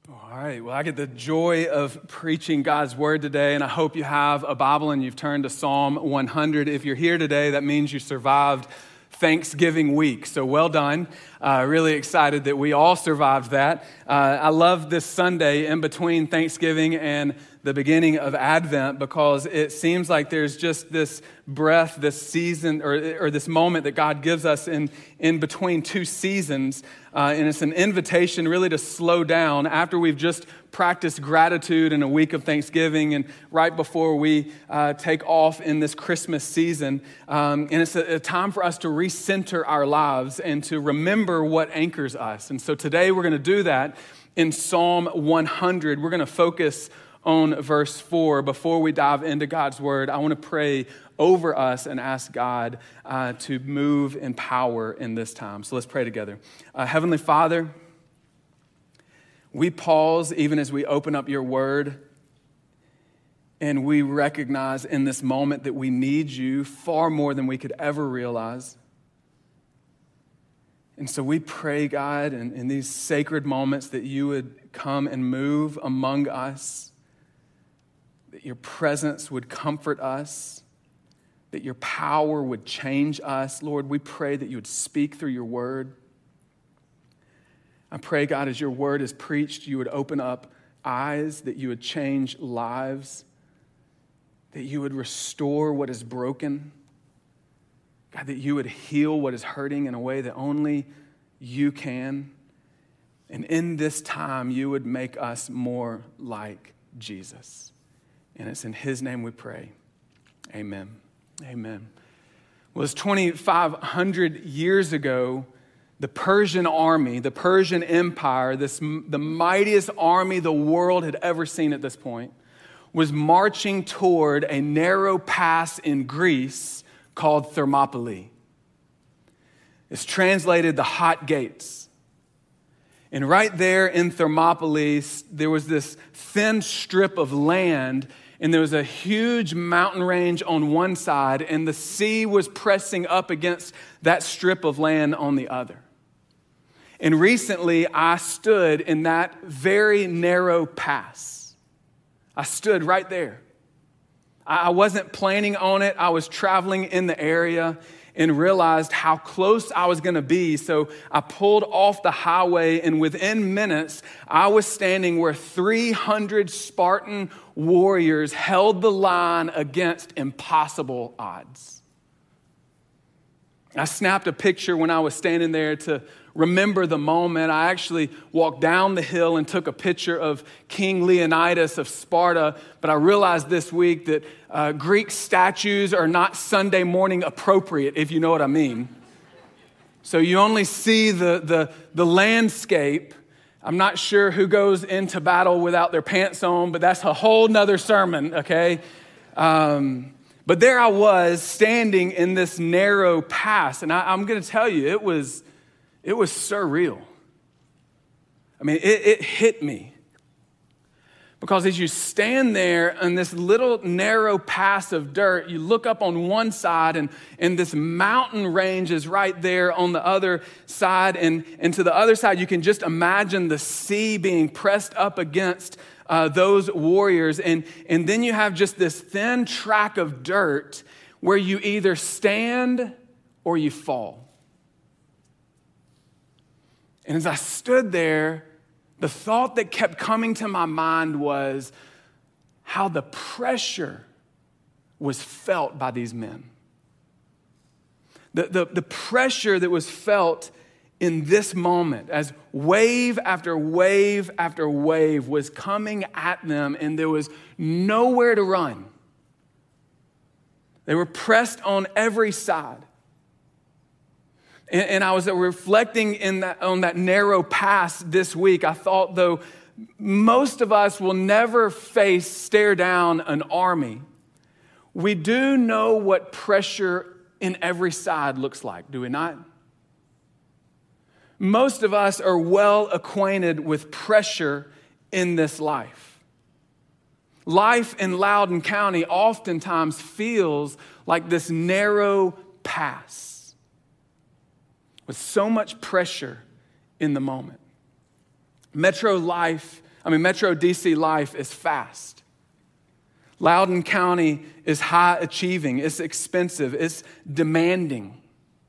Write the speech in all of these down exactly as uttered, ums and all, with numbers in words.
All right, well, I get the joy of preaching God's word today, and I hope you have a Bible and you've turned to Psalm one hundred. If you're here today, that means you survived Thanksgiving week, so well done. Uh, really excited that we all survived that. Uh, I love this Sunday in between Thanksgiving and the beginning of Advent because it seems like there's just this breath, this season, or, or this moment that God gives us in, in between two seasons. Uh, and it's an invitation really to slow down after we've just practiced gratitude in a week of Thanksgiving and right before we uh, take off in this Christmas season. Um, and it's a, a time for us to recenter our lives and to remember what anchors us. And so today we're going to do that in Psalm one hundred. We're going to focus on verse four. Before we dive into God's word, I want to pray over us and ask God uh, to move in power in this time. So let's pray together. Uh, Heavenly Father, we pause even as we open up your word, and we recognize in this moment that we need you far more than we could ever realize. And so we pray, God, in, in these sacred moments that you would come and move among us, that your presence would comfort us, that your power would change us. Lord, we pray that you would speak through your word. I pray, God, as your word is preached, you would open up eyes, that you would change lives, that you would restore what is broken. God, that you would heal what is hurting in a way that only you can. And in this time, you would make us more like Jesus. And it's in his name we pray. Amen. Amen. Well, it's twenty-five hundred years ago, the Persian army, the Persian Empire, this the mightiest army the world had ever seen at this point, was marching toward a narrow pass in Greece called Thermopylae. It's translated the Hot Gates. And right there in Thermopylae, there was this thin strip of land, and there was a huge mountain range on one side, and the sea was pressing up against that strip of land on the other. And recently, I stood in that very narrow pass. I stood right there. I wasn't planning on it. I was traveling in the area and realized how close I was going to be. So I pulled off the highway, and within minutes, I was standing where three hundred Spartan warriors held the line against impossible odds. I snapped a picture when I was standing there to remember the moment. I actually walked down the hill and took a picture of King Leonidas of Sparta, but I realized this week that uh, Greek statues are not Sunday morning appropriate, if you know what I mean. So you only see the, the, the landscape. I'm not sure who goes into battle without their pants on, but that's a whole nother sermon, okay? Um, but there I was standing in this narrow pass, and I, I'm going to tell you, it was It was surreal. I mean, it, it hit me. Because as you stand there in this little narrow pass of dirt, you look up on one side and, and this mountain range is right there on the other side. And, and to the other side, you can just imagine the sea being pressed up against uh, those warriors. And, and then you have just this thin track of dirt where you either stand or you fall. And as I stood there, the thought that kept coming to my mind was how the pressure was felt by these men. The, the, the pressure that was felt in this moment as wave after wave after wave was coming at them, and there was nowhere to run. They were pressed on every side. And I was reflecting in that, on that narrow pass this week. I thought, though, most of us will never face, stare down an army. We do know what pressure in every side looks like, do we not? Most of us are well acquainted with pressure in this life. Life in Loudoun County oftentimes feels like this narrow pass, with so much pressure in the moment. Metro Life, I mean, Metro D C life is fast. Loudoun County is high achieving, it's expensive, it's demanding.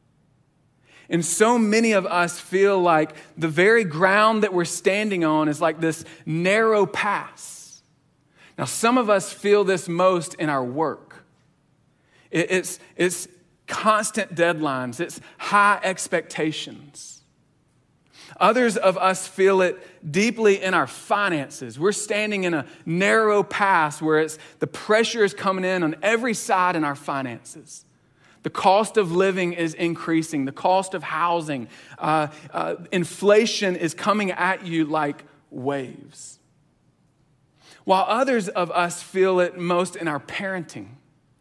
And so many of us feel like the very ground that we're standing on is like this narrow pass. Now, some of us feel this most in our work. It's, it's constant deadlines, it's high expectations. Others of us feel it deeply in our finances. We're standing in a narrow pass where it's the pressure is coming in on every side in our finances. The cost of living is increasing. The cost of housing, uh, uh, inflation is coming at you like waves. While others of us feel it most in our parenting.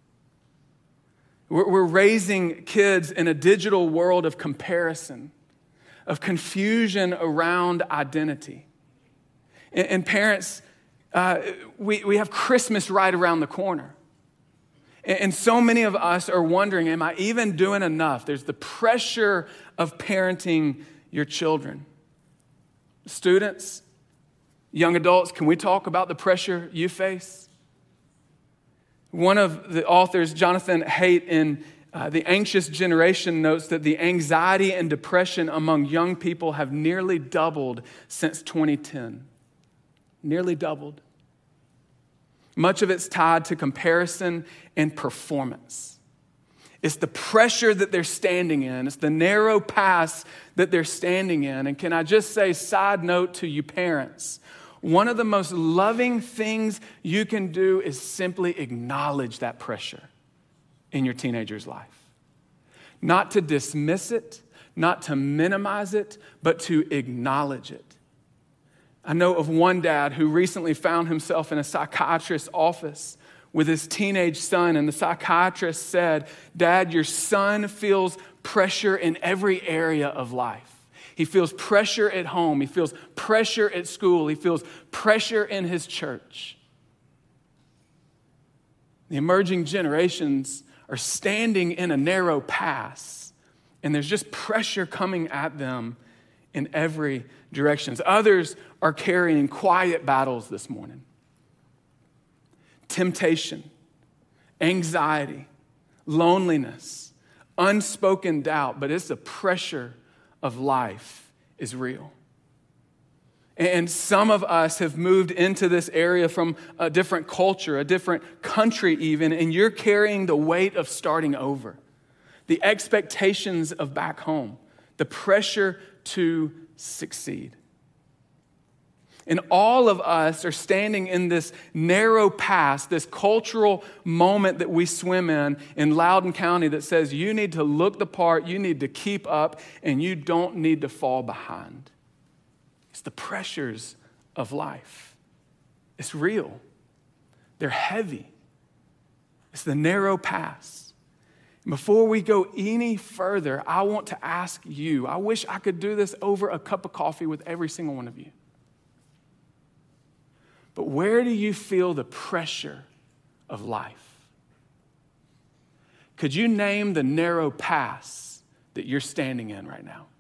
We're, we're raising kids in a digital world of comparison, of confusion around identity. And, and parents, uh, we, we have Christmas right around the corner. And, and so many of us are wondering, am I even doing enough? There's the pressure of parenting your children. Students, young adults, can we talk about the pressure you face? One of the authors, Jonathan Haidt, in Uh, The Anxious Generation, notes that the anxiety and depression among young people have nearly doubled since twenty ten. Nearly doubled. Much of it's tied to comparison and performance. It's the pressure that they're standing in. It's the narrow pass that they're standing in. And can I just say, side note to you parents, one of the most loving things you can do is simply acknowledge that pressure in your teenager's life. Not to dismiss it, not to minimize it, but to acknowledge it. I know of one dad who recently found himself in a psychiatrist's office with his teenage son, and the psychiatrist said, "Dad, your son feels pressure in every area of life. He feels pressure at home, he feels pressure at school, he feels pressure in his church." The emerging generations are standing in a narrow pass, and there's just pressure coming at them in every direction. Others are carrying quiet battles this morning. Temptation, anxiety, loneliness, unspoken doubt, but it's the pressure of life is real. And some of us have moved into this area from a different culture, a different country even, and you're carrying the weight of starting over, the expectations of back home, the pressure to succeed. And all of us are standing in this narrow pass, this cultural moment that we swim in in Loudoun County that says you need to look the part, you need to keep up, and you don't need to fall behind. It's the pressures of life. It's real. They're heavy. It's the narrow pass. And before we go any further, I want to ask you, I wish I could do this over a cup of coffee with every single one of you. But where do you feel the pressure of life? Could you name the narrow pass that you're standing in right now?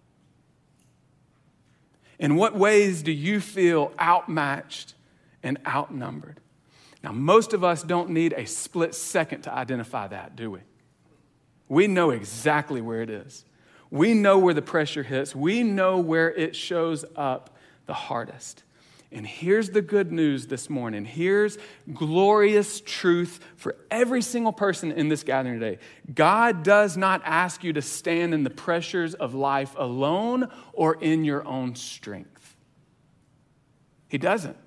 In what ways do you feel outmatched and outnumbered? Now, most of us don't need a split second to identify that, do we? We know exactly where it is. We know where the pressure hits. We know where it shows up the hardest. And here's the good news this morning. Here's glorious truth for every single person in this gathering today. God does not ask you to stand in the pressures of life alone or in your own strength. He doesn't.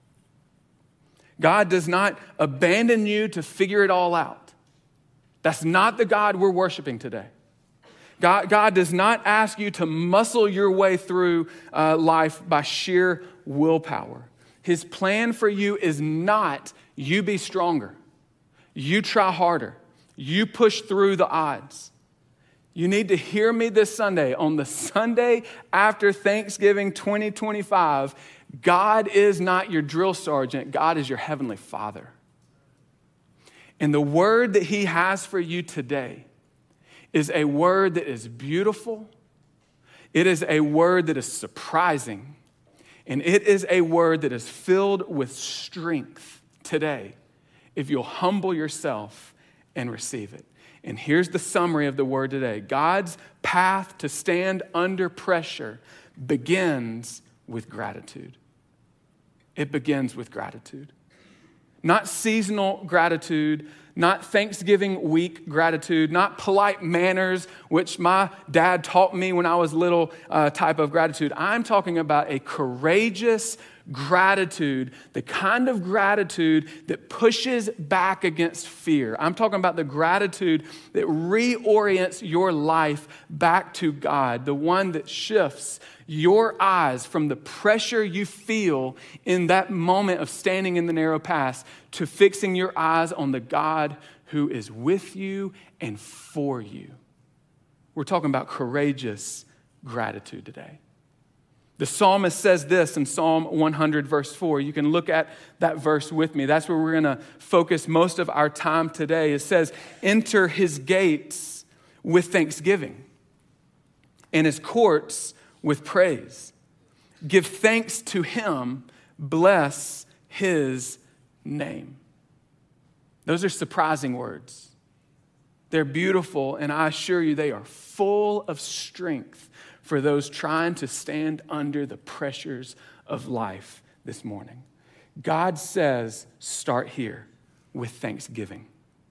God does not abandon you to figure it all out. That's not the God we're worshiping today. God, God does not ask you to muscle your way through uh, life by sheer willpower. His plan for you is not you be stronger, you try harder, you push through the odds. You need to hear me this Sunday. On the Sunday after Thanksgiving twenty twenty-five, God is not your drill sergeant. God is your heavenly Father. And the word that he has for you today is a word that is beautiful. It is a word that is surprising. And it is a word that is filled with strength today if you'll humble yourself and receive it. And here's the summary of the word today. God's path to stand under pressure begins with gratitude. It begins with gratitude. Not seasonal gratitude, not Thanksgiving week gratitude, not polite manners, which my dad taught me when I was little, uh, type of gratitude. I'm talking about a courageous gratitude, the kind of gratitude that pushes back against fear. I'm talking about the gratitude that reorients your life back to God, the one that shifts your eyes from the pressure you feel in that moment of standing in the narrow path to fixing your eyes on the God who is with you and for you. We're talking about courageous gratitude today. The psalmist says this in Psalm one hundred, verse four. You can look at that verse with me. That's where we're going to focus most of our time today. It says, enter his gates with thanksgiving and his courts with praise. Give thanks to him. Bless his name. Those are surprising words. They're beautiful, and I assure you they are full of strength for those trying to stand under the pressures of life this morning. God says, start here with thanksgiving.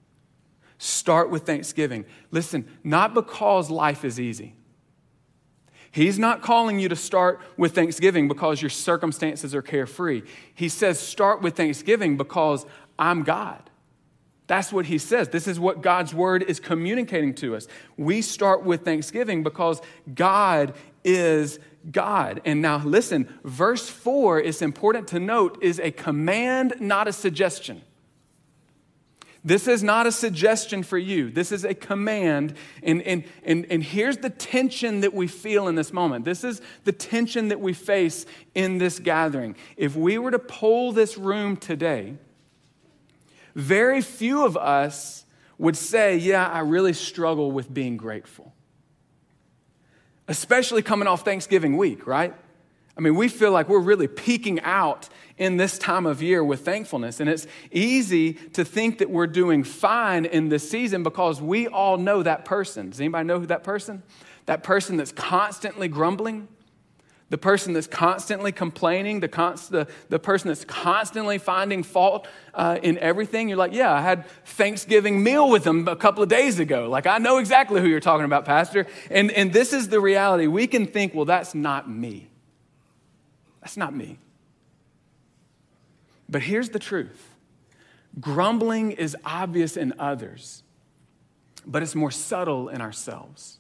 Start with thanksgiving. Listen, not because life is easy. He's not calling you to start with thanksgiving because your circumstances are carefree. He says, start with thanksgiving because I'm God. That's what he says. This is what God's word is communicating to us. We start with thanksgiving because God is God. And now listen, verse four, it's important to note, is a command, not a suggestion. This is not a suggestion for you. This is a command. And, and, and, and here's the tension that we feel in this moment. This is the tension that we face in this gathering. If we were to poll this room today, very few of us would say, yeah, I really struggle with being grateful. Especially coming off Thanksgiving week, right? I mean, we feel like we're really peaking out in this time of year with thankfulness. And it's easy to think that we're doing fine in this season because we all know that person. Does anybody know who that person? That person that's constantly grumbling? The person that's constantly complaining, the, const- the, the person that's constantly finding fault uh, in everything. You're like, yeah, I had Thanksgiving meal with them a couple of days ago. Like, I know exactly who you're talking about, Pastor. And, and this is the reality. We can think, well, that's not me. That's not me. But here's the truth. Grumbling is obvious in others, but it's more subtle in ourselves.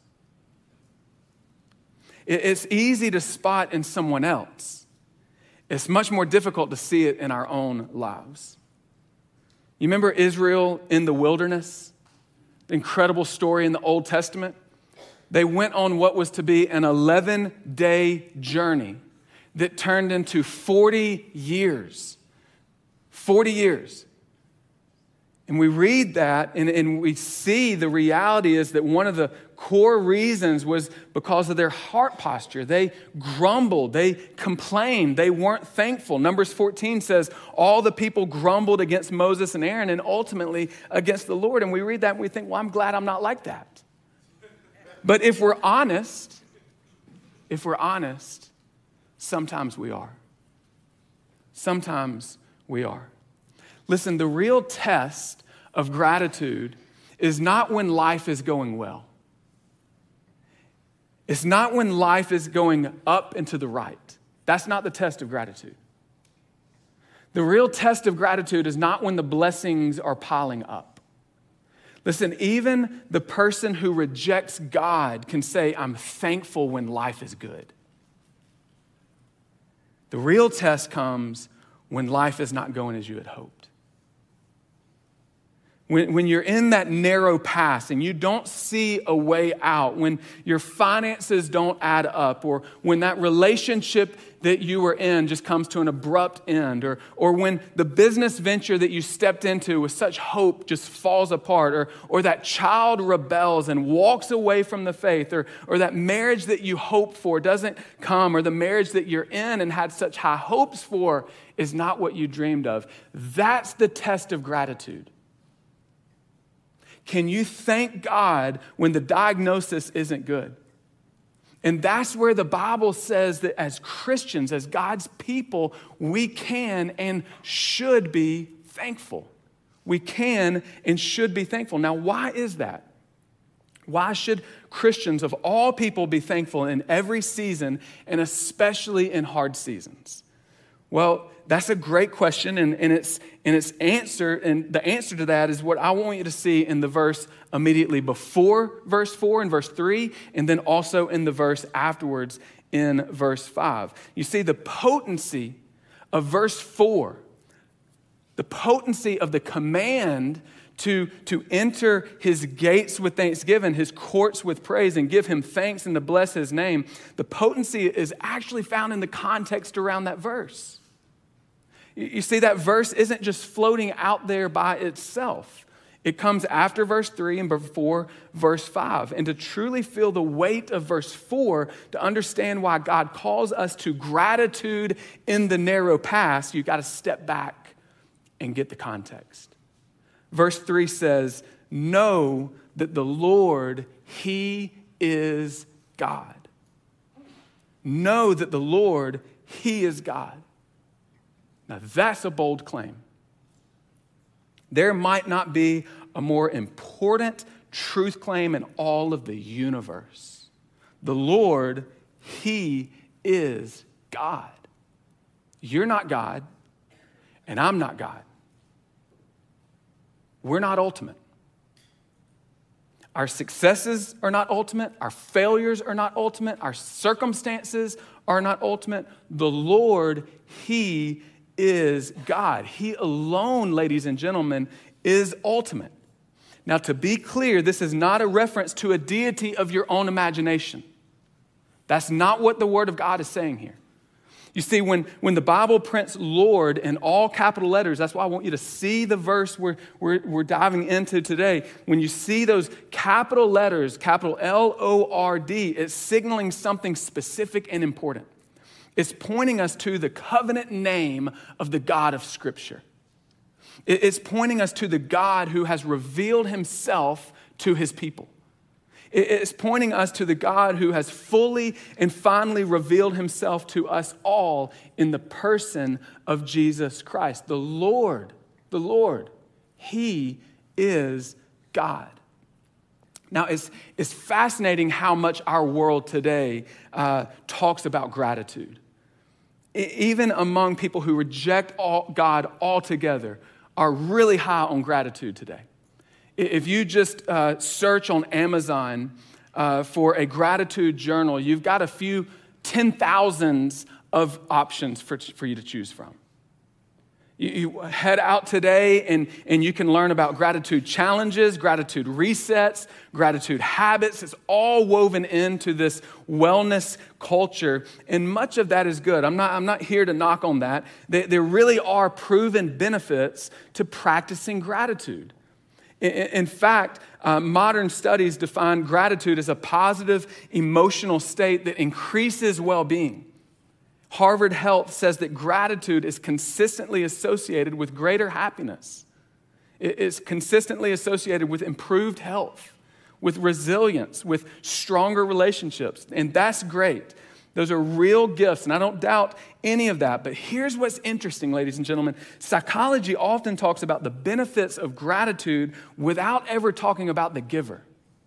It's easy to spot in someone else. It's much more difficult to see it in our own lives. You remember Israel in the wilderness? The incredible story in the Old Testament. They went on what was to be an eleven-day journey that turned into forty years. forty years. And we read that and, and we see the reality is that one of the core reasons was because of their heart posture. They grumbled, they complained, they weren't thankful. Numbers fourteen says, all the people grumbled against Moses and Aaron and ultimately against the Lord. And we read that and we think, well, I'm glad I'm not like that. But if we're honest, if we're honest, sometimes we are. Sometimes we are. Listen, the real test of gratitude is not when life is going well. It's not when life is going up and to the right. That's not the test of gratitude. The real test of gratitude is not when the blessings are piling up. Listen, even the person who rejects God can say, I'm thankful when life is good. The real test comes when life is not going as you had hoped. When, when you're in that narrow path and you don't see a way out, when your finances don't add up, or when that relationship that you were in just comes to an abrupt end, or, or when the business venture that you stepped into with such hope just falls apart, or, or that child rebels and walks away from the faith, or, or that marriage that you hoped for doesn't come, or the marriage that you're in and had such high hopes for is not what you dreamed of. That's the test of gratitude. Can you thank God when the diagnosis isn't good? And that's where the Bible says that as Christians, as God's people, we can and should be thankful. We can and should be thankful. Now, why is that? Why should Christians of all people be thankful in every season, and especially in hard seasons? Well, that's a great question, and, and, it's, and it's answer, and the answer to that is what I want you to see in the verse immediately before verse four and verse three, and then also in the verse afterwards in verse five. You see the potency of verse four, the potency of the command to, to enter his gates with thanksgiving, his courts with praise, and give him thanks and to bless his name. The potency is actually found in the context around that verse. You see, that verse isn't just floating out there by itself. It comes after verse three and before verse five. And to truly feel the weight of verse four, to understand why God calls us to gratitude in the narrow path, you've got to step back and get the context. Verse three says, know that the Lord, he is God. Know that the Lord, he is God. Now, that's a bold claim. There might not be a more important truth claim in all of the universe. The Lord, he is God. You're not God, and I'm not God. We're not ultimate. Our successes are not ultimate. Our failures are not ultimate. Our circumstances are not ultimate. The Lord, he is God. He alone, ladies and gentlemen, is ultimate. Now, to be clear, this is not a reference to a deity of your own imagination. That's not what the Word of God is saying here. You see, when, when the Bible prints Lord in all capital letters, that's why I want you to see the verse we're, we're, we're diving into today. When you see those capital letters, capital L O R D, it's signaling something specific and important. It's pointing us to the covenant name of the God of Scripture. It's pointing us to the God who has revealed himself to his people. It's pointing us to the God who has fully and finally revealed himself to us all in the person of Jesus Christ. The Lord, the Lord, he is God. Now, it's, it's fascinating how much our world today uh, talks about gratitude. Even among people who reject all, God altogether, are really high on gratitude today. If you just uh, search on Amazon uh, for a gratitude journal, you've got a few ten thousands of options for, for you to choose from. You, you head out today and, and you can learn about gratitude challenges, gratitude resets, gratitude habits. It's all woven into this wellness culture, and much of that is good. I'm not, I'm not here to knock on that. There, there really are proven benefits to practicing gratitude. In, in fact, uh, modern studies define gratitude as a positive emotional state that increases well-being. Harvard Health says that gratitude is consistently associated with greater happiness. It is consistently associated with improved health, with resilience, with stronger relationships. And that's great. Those are real gifts, and I don't doubt any of that. But here's what's interesting, ladies and gentlemen. Psychology often talks about the benefits of gratitude without ever talking about the giver.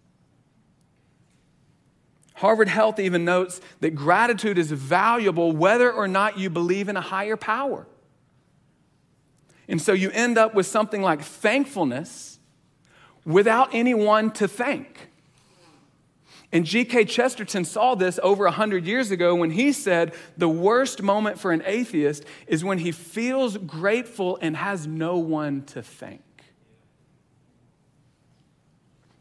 Harvard Health even notes that gratitude is valuable whether or not you believe in a higher power. And so you end up with something like thankfulness without anyone to thank. And G K Chesterton saw this over one hundred years ago when he said the worst moment for an atheist is when he feels grateful and has no one to thank.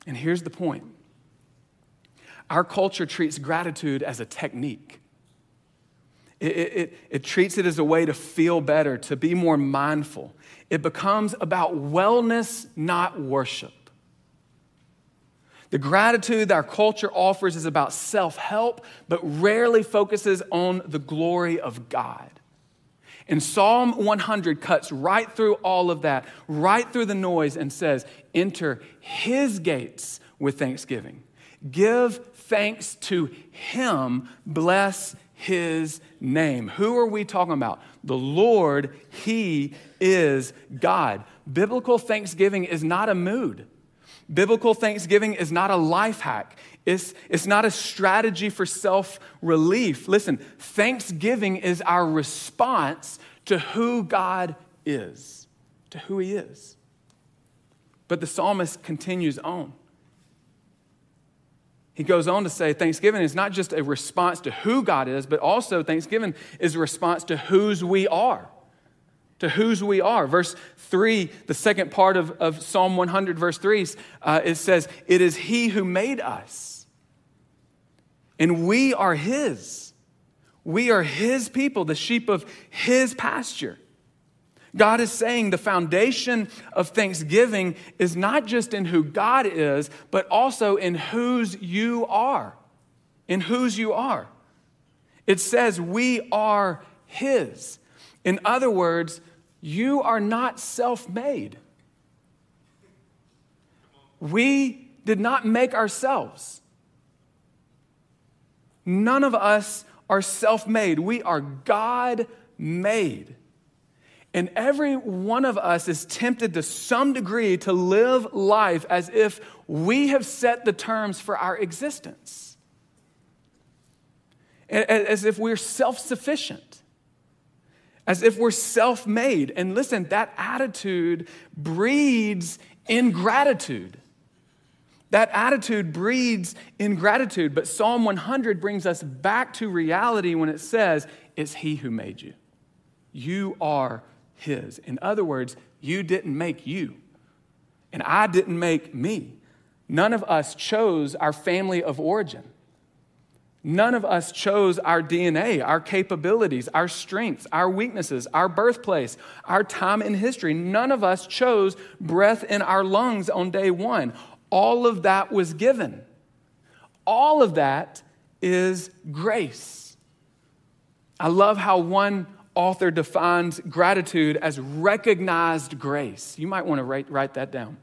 And here's the point. Our culture treats gratitude as a technique. It, it, it, it treats it as a way to feel better, to be more mindful. It becomes about wellness, not worship. The gratitude that our culture offers is about self-help, but rarely focuses on the glory of God. And Psalm one hundred cuts right through all of that, right through the noise, and says, enter his gates with thanksgiving. Give thanks to him, bless his name. Who are we talking about? The Lord, he is God. Biblical thanksgiving is not a mood. Biblical thanksgiving is not a life hack. It's, it's not a strategy for self-relief. Listen, thanksgiving is our response to who God is, to who he is. But the psalmist continues on. He goes on to say thanksgiving is not just a response to who God is, but also thanksgiving is a response to whose we are. To whose we are. Verse three, the second part of, of Psalm one hundred, verse three, uh, it says, it is he who made us, and we are his. We are his people, the sheep of his pasture. God is saying the foundation of thanksgiving is not just in who God is, but also in whose you are. In whose you are. It says we are his. In other words, you are not self-made. We did not make ourselves. None of us are self-made. We are God-made. And every one of us is tempted to some degree to live life as if we have set the terms for our existence. As if we're self-sufficient. As if we're self-made. And listen, that attitude breeds ingratitude. That attitude breeds ingratitude. But Psalm one hundred brings us back to reality when it says, it's he who made you. You are his. In other words, you didn't make you. And I didn't make me. None of us chose our family of origin. None of us chose our D N A, our capabilities, our strengths, our weaknesses, our birthplace, our time in history. None of us chose breath in our lungs on day one. All of that was given. All of that is grace. I love how one author defines gratitude as recognized grace. You might want to write, write that down.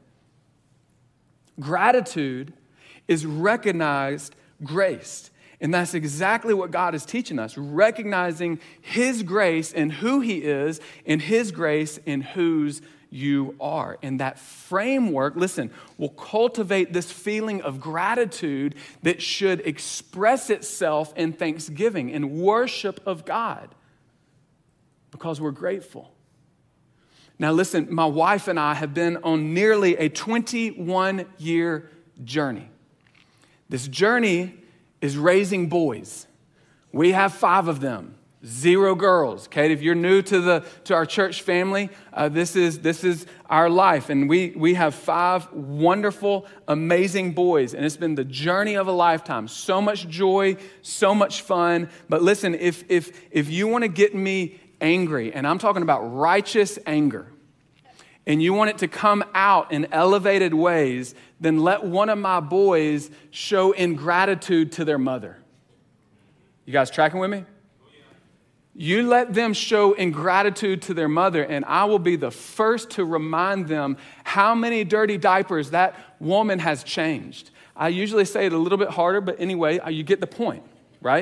Gratitude is recognized grace. And that's exactly what God is teaching us, recognizing his grace and who he is, and his grace in whose you are. And that framework, listen, will cultivate this feeling of gratitude that should express itself in thanksgiving, in worship of God, because we're grateful. Now listen, my wife and I have been on nearly a twenty-one year journey. This journey is raising boys. We have five of them, zero girls. Kate, if you're new to the to our church family, uh, this is this is our life, and we we have five wonderful, amazing boys, and it's been the journey of a lifetime. So much joy, so much fun. But listen, if if if you want to get me angry, and I'm talking about righteous anger, and you want it to come out in elevated ways, then let one of my boys show ingratitude to their mother. You guys tracking with me? You let them show ingratitude to their mother, and I will be the first to remind them how many dirty diapers that woman has changed. I usually say it a little bit harder, but anyway, you get the point, right?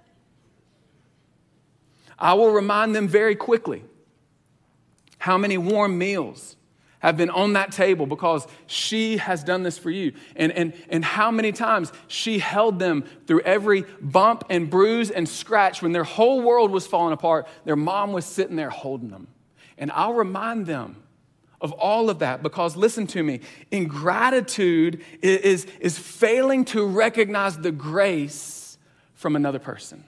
I will remind them very quickly how many warm meals have been on that table because she has done this for you. And, and, and how many times she held them through every bump and bruise and scratch when their whole world was falling apart. Their mom was sitting there holding them. And I'll remind them of all of that because, listen to me, ingratitude is, is, is failing to recognize the grace from another person.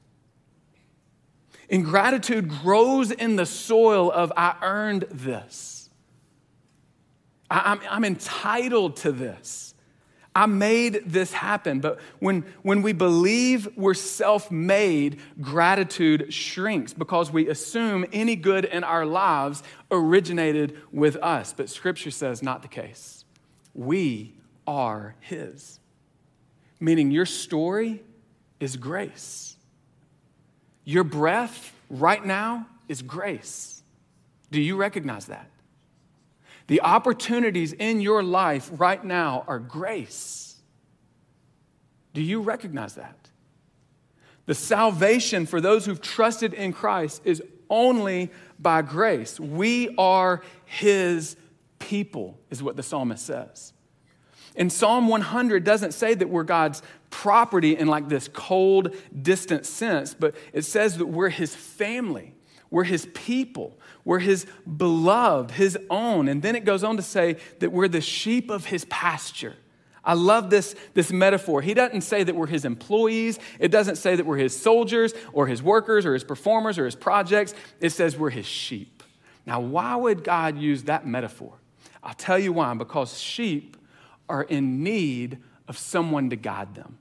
Ingratitude grows in the soil of I earned this. I, I'm, I'm entitled to this. I made this happen. But when, when we believe we're self-made, gratitude shrinks because we assume any good in our lives originated with us. But Scripture says not the case. We are His. Meaning your story is grace. Your breath right now is grace. Do you recognize that? The opportunities in your life right now are grace. Do you recognize that? The salvation for those who've trusted in Christ is only by grace. We are His people, is what the psalmist says. And Psalm one hundred doesn't say that we're God's property in like this cold, distant sense, but it says that we're His family. We're His people. We're His beloved, His own. And then it goes on to say that we're the sheep of His pasture. I love this, this metaphor. He doesn't say that we're His employees. It doesn't say that we're His soldiers or His workers or His performers or His projects. It says we're His sheep. Now, why would God use that metaphor? I'll tell you why. Because sheep are in need of someone to guide them.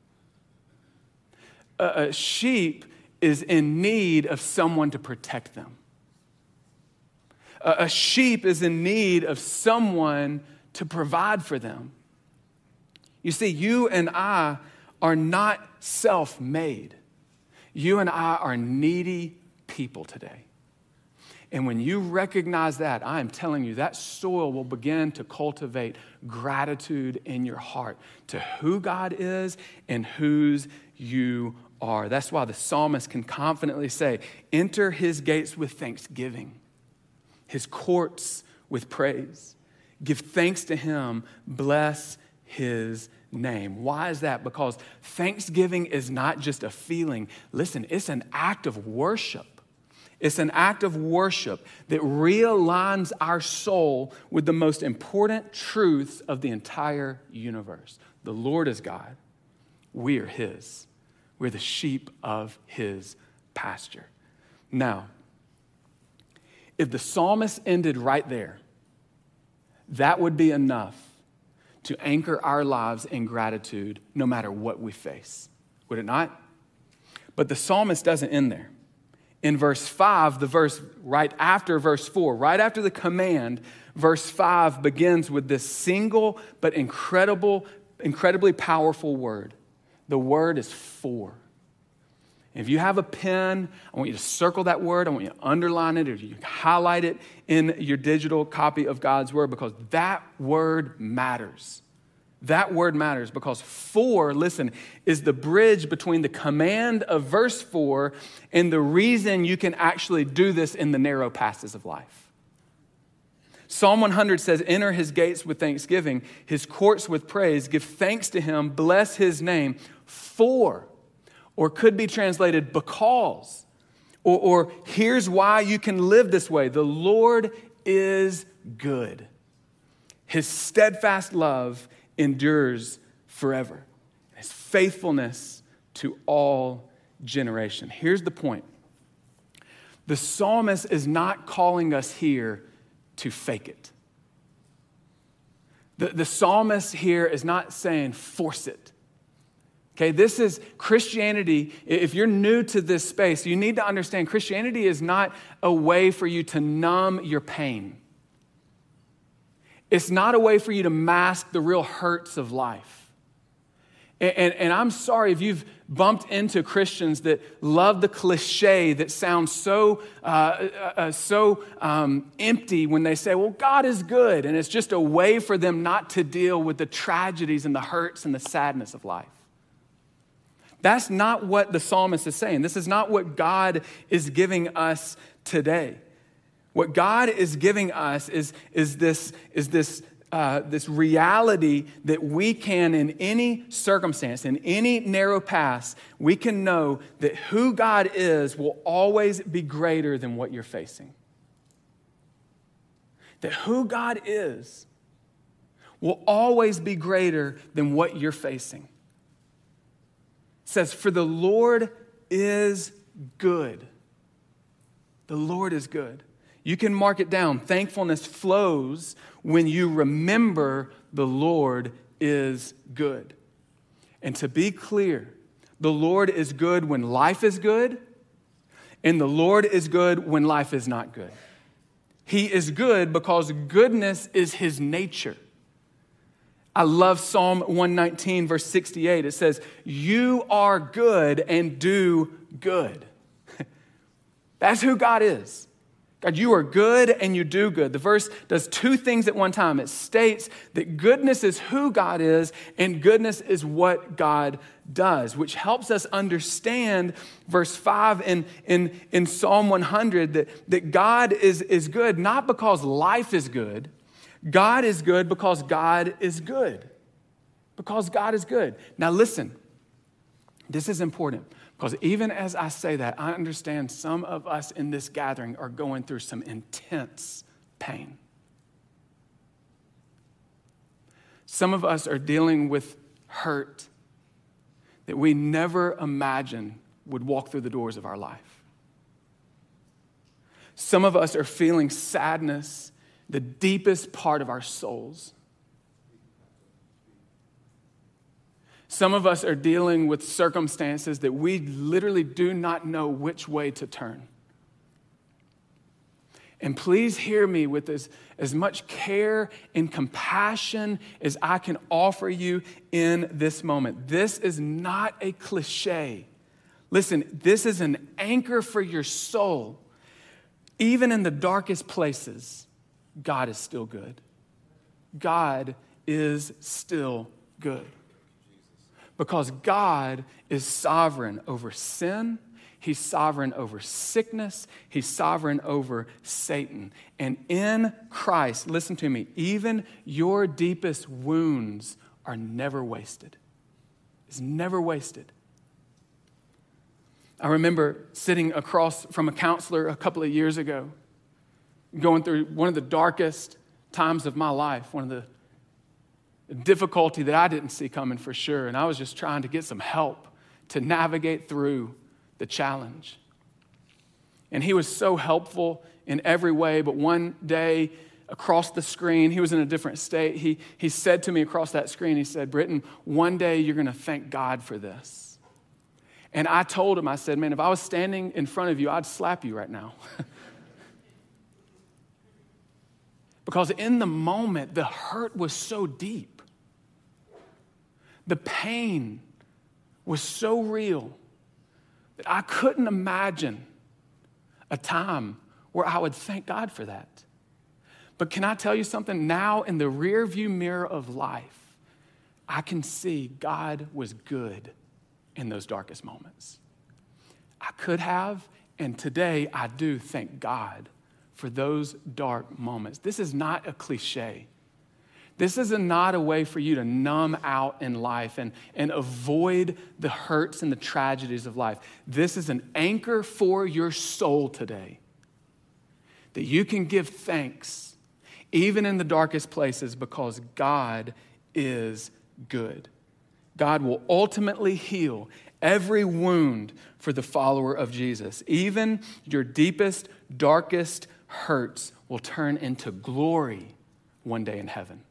A, a sheep is in need of someone to protect them. A, a sheep is in need of someone to provide for them. You see, you and I are not self-made. You and I are needy people today. And when you recognize that, I am telling you, that soil will begin to cultivate gratitude in your heart to who God is and whose you are. That's why the psalmist can confidently say, enter His gates with thanksgiving, His courts with praise. Give thanks to Him, bless His name. Why is that? Because thanksgiving is not just a feeling. Listen, it's an act of worship. It's an act of worship that realigns our soul with the most important truths of the entire universe. The Lord is God. We are His. We're the sheep of His pasture. Now, if the psalmist ended right there, that would be enough to anchor our lives in gratitude no matter what we face. Would it not? But the psalmist doesn't end there. In verse five, the verse right after verse four, right after the command, verse five begins with this single but incredible, incredibly powerful word. The word is for. If you have a pen, I want you to circle that word. I want you to underline it or you highlight it in your digital copy of God's word because that word matters. That word matters because for, listen, is the bridge between the command of verse four and the reason you can actually do this in the narrow passes of life. Psalm one hundred says, enter His gates with thanksgiving, His courts with praise, give thanks to Him, bless His name, for, or could be translated because, or, or here's why you can live this way. The Lord is good. His steadfast love endures forever. His faithfulness to all generation. Here's the point. The psalmist is not calling us here to fake it. The, the psalmist here is not saying force it. Okay, this is Christianity. If you're new to this space, you need to understand Christianity is not a way for you to numb your pain. It's not a way for you to mask the real hurts of life. And, and, and I'm sorry if you've bumped into Christians that love the cliche that sounds so uh, uh, so um, empty when they say, well, God is good. And it's just a way for them not to deal with the tragedies and the hurts and the sadness of life. That's not what the psalmist is saying. This is not what God is giving us today. What God is giving us is, is this, is this, uh, this reality that we can, in any circumstance, in any narrow path, we can know that who God is will always be greater than what you're facing. That who God is will always be greater than what you're facing. It says, for the Lord is good. The Lord is good. You can mark it down. Thankfulness flows when you remember the Lord is good. And to be clear, the Lord is good when life is good, and the Lord is good when life is not good. He is good because goodness is his nature. I love Psalm one nineteen, verse sixty-eight. It says, you are good and do good. That's who God is. God, you are good and you do good. The verse does two things at one time. It states that goodness is who God is and goodness is what God does, which helps us understand verse five in, in, in Psalm one hundred, that, that God is, is good not because life is good. God is good because God is good. Because God is good. Now listen, this is important. Because even as I say that, I understand some of us in this gathering are going through some intense pain. Some of us are dealing with hurt that we never imagined would walk through the doors of our life. Some of us are feeling sadness, the deepest part of our souls. Some of us are dealing with circumstances that we literally do not know which way to turn. And please hear me with as, as much care and compassion as I can offer you in this moment. This is not a cliche. Listen, this is an anchor for your soul. Even in the darkest places, God is still good. God is still good. Because God is sovereign over sin, he's sovereign over sickness, he's sovereign over Satan. And in Christ, listen to me, even your deepest wounds are never wasted. It's never wasted. I remember sitting across from a counselor a couple of years ago, going through one of the darkest times of my life, one of the difficulty that I didn't see coming for sure. And I was just trying to get some help to navigate through the challenge. And he was so helpful in every way. But one day across the screen, he was in a different state. He, he said to me across that screen, he said, Britton, one day you're going to thank God for this. And I told him, I said, man, if I was standing in front of you, I'd slap you right now. Because in the moment, the hurt was so deep. The pain was so real that I couldn't imagine a time where I would thank God for that. But can I tell you something? Now in the rear view mirror of life, I can see God was good in those darkest moments. I could have, and today I do thank God for those dark moments. This is not a cliche. This is a, not a way for you to numb out in life and, and avoid the hurts and the tragedies of life. This is an anchor for your soul today, that you can give thanks even in the darkest places because God is good. God will ultimately heal every wound for the follower of Jesus. Even your deepest, darkest hurts will turn into glory one day in heaven.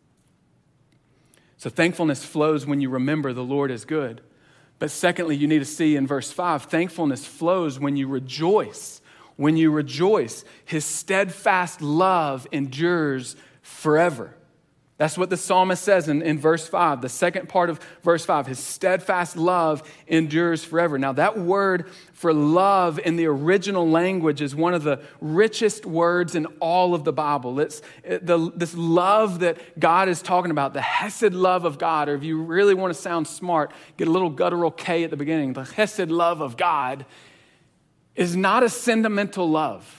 So thankfulness flows when you remember the Lord is good. But secondly, you need to see in verse five, thankfulness flows when you rejoice. When you rejoice, his steadfast love endures forever. That's what the psalmist says in, in verse five, the second part of verse five, his steadfast love endures forever. Now that word for love in the original language is one of the richest words in all of the Bible. It's the, this love that God is talking about, the hesed love of God, or if you really want to sound smart, get a little guttural K at the beginning. The hesed love of God is not a sentimental love.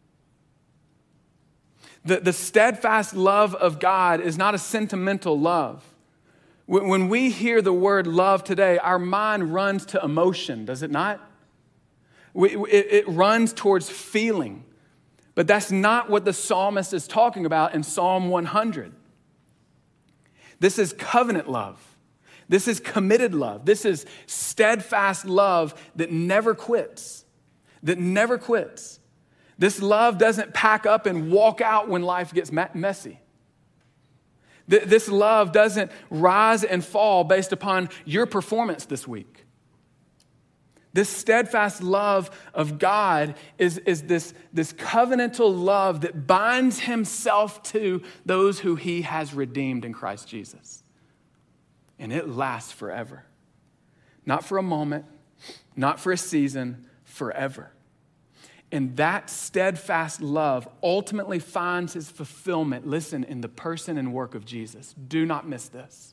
The, the steadfast love of God is not a sentimental love. When, when we hear the word love today, our mind runs to emotion, does it not? We, it, it runs towards feeling. But that's not what the psalmist is talking about in Psalm one hundred. This is covenant love. This is committed love. This is steadfast love that never quits, that never quits. This love doesn't pack up and walk out when life gets messy. Th- this love doesn't rise and fall based upon your performance this week. This steadfast love of God is, is this, this covenantal love that binds himself to those who he has redeemed in Christ Jesus. And it lasts forever. Not for a moment, not for a season, forever. And that steadfast love ultimately finds his fulfillment, listen, in the person and work of Jesus. Do not miss this.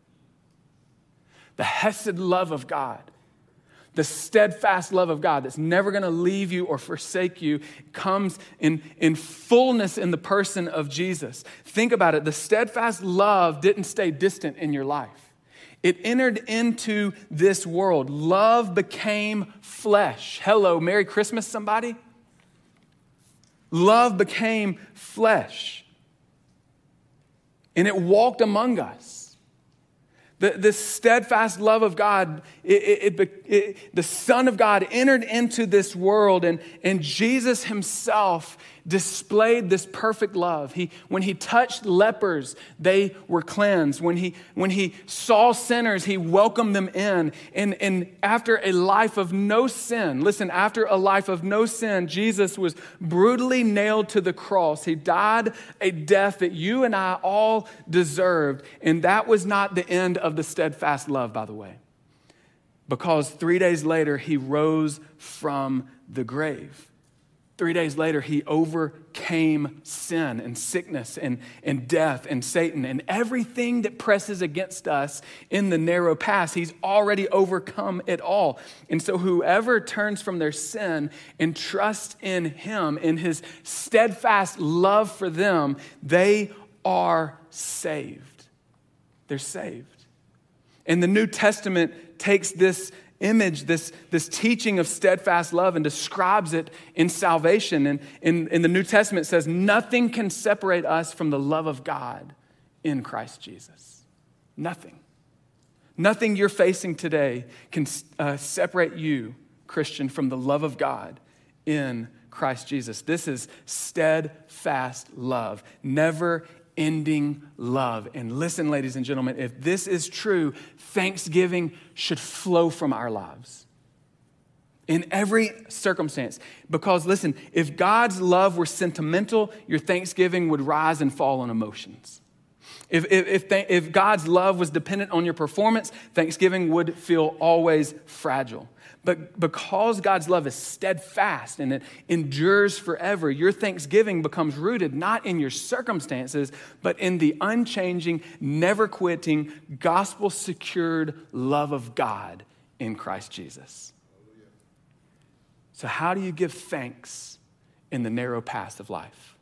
The hesed love of God, the steadfast love of God that's never going to leave you or forsake you, comes in, in fullness in the person of Jesus. Think about it. The steadfast love didn't stay distant in your life. It entered into this world. Love became flesh. Hello, Merry Christmas, somebody. Love became flesh. And it walked among us. The, this steadfast love of God, it, it, it, the Son of God entered into this world, and, and Jesus himself displayed this perfect love. He, when he touched lepers, they were cleansed. When he, when he saw sinners, he welcomed them in. And, and after a life of no sin, listen, after a life of no sin, Jesus was brutally nailed to the cross. He died a death that you and I all deserved. And that was not the end of the steadfast love, by the way, because three days later, he rose from the grave. Three days later, he overcame sin and sickness and, and death and Satan and everything that presses against us in the narrow path. He's already overcome it all. And so whoever turns from their sin and trusts in him, in his steadfast love for them, they are saved. They're saved. And the New Testament takes this image, this, this teaching of steadfast love, and describes it in salvation. And in, in the New Testament, it says, nothing can separate us from the love of God in Christ Jesus. Nothing. Nothing you're facing today can uh, separate you, Christian, from the love of God in Christ Jesus. This is steadfast love, never ending love. And listen, ladies and gentlemen, if this is true, thanksgiving should flow from our lives in every circumstance. Because listen, if God's love were sentimental, your thanksgiving would rise and fall on emotions. If, if, if, th- if God's love was dependent on your performance, thanksgiving would feel always fragile. But because God's love is steadfast and it endures forever, your thanksgiving becomes rooted not in your circumstances, but in the unchanging, never quitting, gospel-secured love of God in Christ Jesus. So how do you give thanks in the narrow path of life?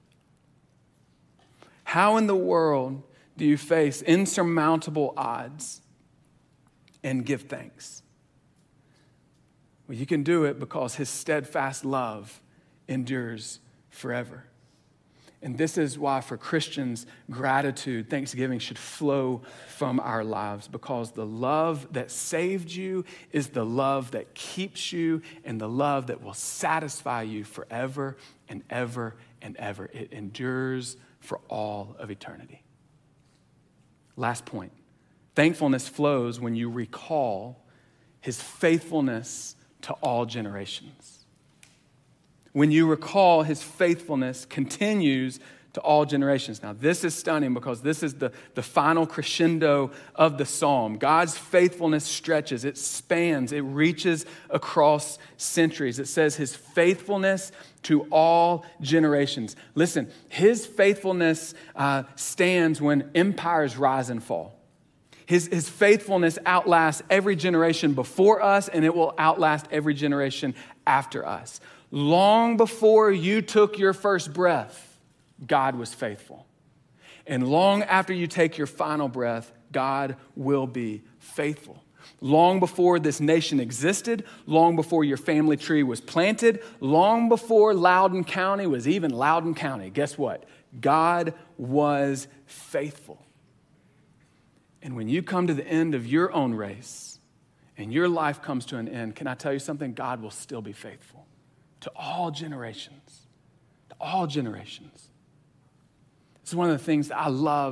How in the world do you face insurmountable odds and give thanks? Well, you can do it because his steadfast love endures forever. And this is why for Christians, gratitude, thanksgiving should flow from our lives, because the love that saved you is the love that keeps you and the love that will satisfy you forever and ever and ever. It endures for all of eternity. Last point. Thankfulness flows when you recall his faithfulness to all generations. When you recall his faithfulness continues to all generations. Now, this is stunning because this is the, the final crescendo of the psalm. God's faithfulness stretches, it spans, it reaches across centuries. It says his faithfulness to all generations. Listen, his faithfulness uh, stands when empires rise and fall. His, his faithfulness outlasts every generation before us, and it will outlast every generation after us. Long before you took your first breath, God was faithful. And long after you take your final breath, God will be faithful. Long before this nation existed, long before your family tree was planted, long before Loudoun County was even Loudoun County, guess what? God was faithful. And when you come to the end of your own race and your life comes to an end, can I tell you something? God will still be faithful to all generations, to all generations. This is one of the things that I love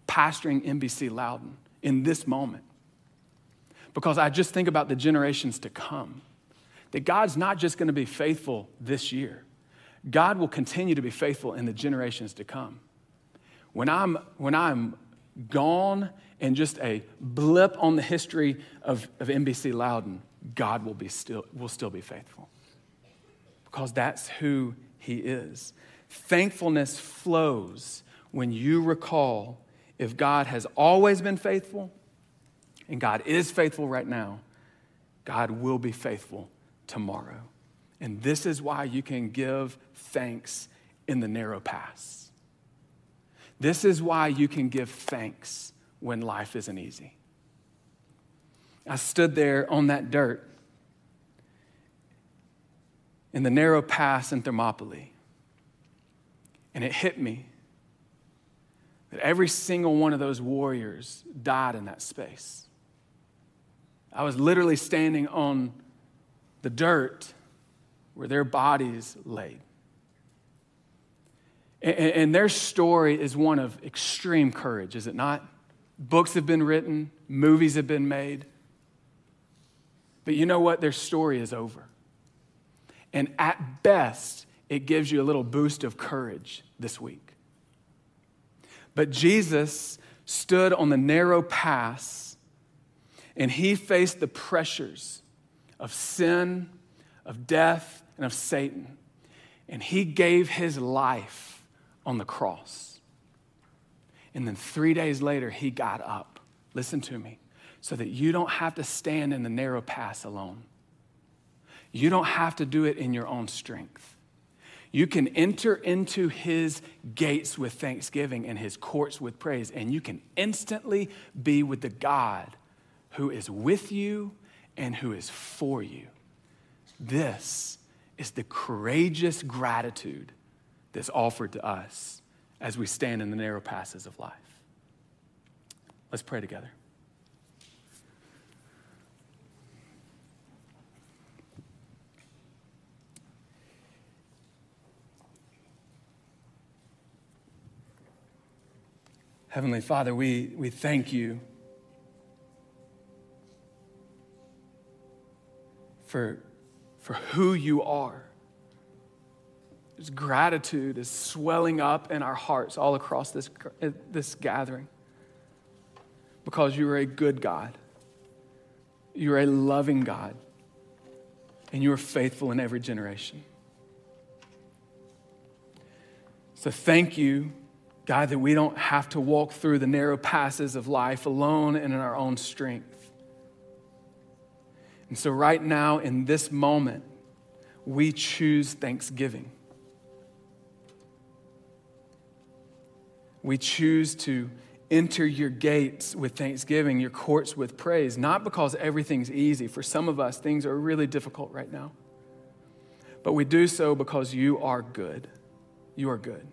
pastoring N B C Loudon in this moment. Because I just think about the generations to come. That God's not just going to be faithful this year. God will continue to be faithful in the generations to come. When I'm, when I'm gone and just a blip on the history of, of N B C Loudon, God will be still will still be faithful. Because that's who he is. Thankfulness flows when you recall if God has always been faithful and God is faithful right now, God will be faithful tomorrow. And this is why you can give thanks in the narrow pass. This is why you can give thanks when life isn't easy. I stood there on that dirt in the narrow pass in Thermopylae, and it hit me that every single one of those warriors died in that space. I was literally standing on the dirt where their bodies laid. And, and their story is one of extreme courage, is it not? Books have been written, movies have been made. But you know what? Their story is over. And at best, it gives you a little boost of courage this week. But Jesus stood on the narrow pass, and he faced the pressures of sin, of death, and of Satan. And he gave his life on the cross. And then three days later, he got up. Listen to me. So that you don't have to stand in the narrow pass alone. You don't have to do it in your own strength. You can enter into his gates with thanksgiving and his courts with praise, and you can instantly be with the God who is with you and who is for you. This is the courageous gratitude that's offered to us as we stand in the narrow passes of life. Let's pray together. Heavenly Father, we, we thank you for, for who you are. This gratitude is swelling up in our hearts all across this, this gathering because you are a good God. You are a loving God, and you are faithful in every generation. So thank you, God, that we don't have to walk through the narrow passes of life alone and in our own strength. And so right now, in this moment, we choose thanksgiving. We choose to enter your gates with thanksgiving, your courts with praise, not because everything's easy. For some of us, things are really difficult right now. But we do so because you are good. You are good.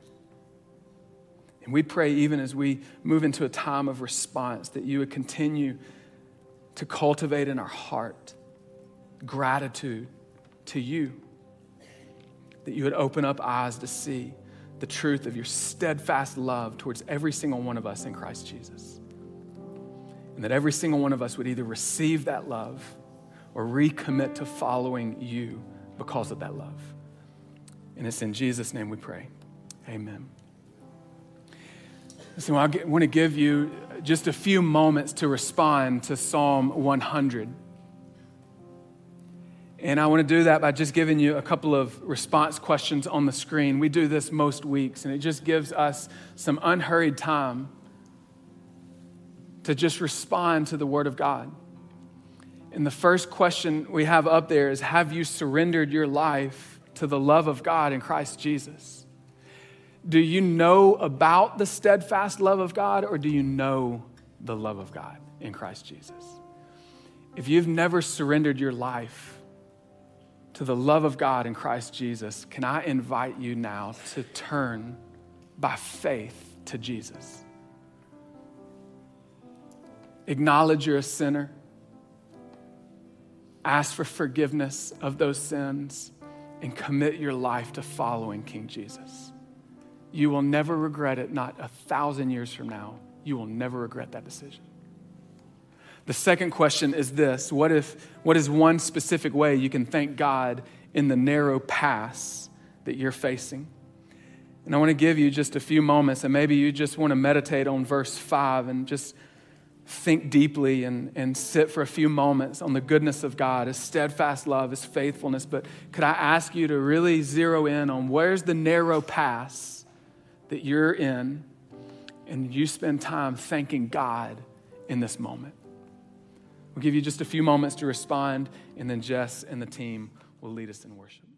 And we pray, even as we move into a time of response, that you would continue to cultivate in our heart gratitude to you, that you would open up eyes to see the truth of your steadfast love towards every single one of us in Christ Jesus. And that every single one of us would either receive that love or recommit to following you because of that love. And it's in Jesus' name we pray. Amen. So I want to give you just a few moments to respond to Psalm one hundred. And I want to do that by just giving you a couple of response questions on the screen. We do this most weeks, and it just gives us some unhurried time to just respond to the Word of God. And the first question we have up there is, have you surrendered your life to the love of God in Christ Jesus? Do you know about the steadfast love of God, or do you know the love of God in Christ Jesus? If you've never surrendered your life to the love of God in Christ Jesus, can I invite you now to turn by faith to Jesus? Acknowledge you're a sinner. Ask for forgiveness of those sins and commit your life to following King Jesus. you will never regret it, not a thousand years from now. You will never regret that decision. The second question is this: what if, what is one specific way you can thank God in the narrow pass that you're facing? And I want to give you just a few moments, and maybe you just want to meditate on verse five and just think deeply and, and sit for a few moments on the goodness of God, His steadfast love, His faithfulness. But could I ask you to really zero in on where's the narrow pass that you're in, and you spend time thanking God in this moment? We'll give you just a few moments to respond, and then Jess and the team will lead us in worship.